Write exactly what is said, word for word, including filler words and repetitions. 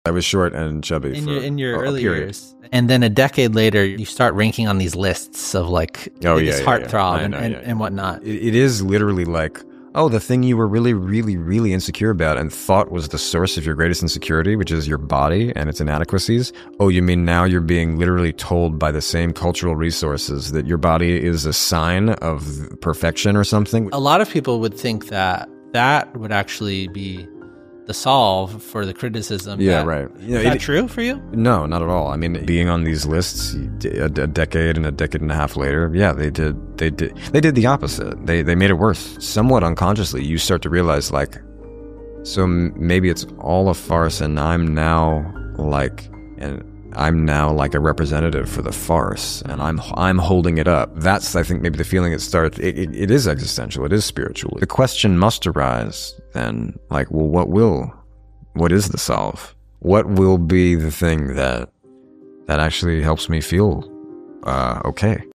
I was short and chubby in for your in your a, a early period. years, and then a decade later, you start ranking on these lists of like Oh, biggest yeah, yeah, heartthrob yeah. and, know, and, yeah, yeah. and whatnot. It, it is literally like, oh, the thing you were really, really, really insecure about and thought was the source of your greatest insecurity, which is your body and its inadequacies. Oh, you mean now you're being literally told by the same cultural resources that your body is a sign of perfection or something? A lot of people would think that that would actually be the solve for the criticism. Yeah, that, right. You know, is that it, true for you? No, not at all. I mean, being on these lists a, a decade and a decade and a half later, yeah, they did. They did. They did the opposite. They they made it worse. Somewhat unconsciously, you start to realize, like, so maybe it's all a farce, and I'm now like, and I'm now like a representative for the farce, and I'm I'm holding it up. That's, I think, maybe the feeling it starts. It, it, it is existential. It is spiritual. The question must arise then, like, well, what will, what is the solve? What will be the thing that that actually helps me feel uh, okay?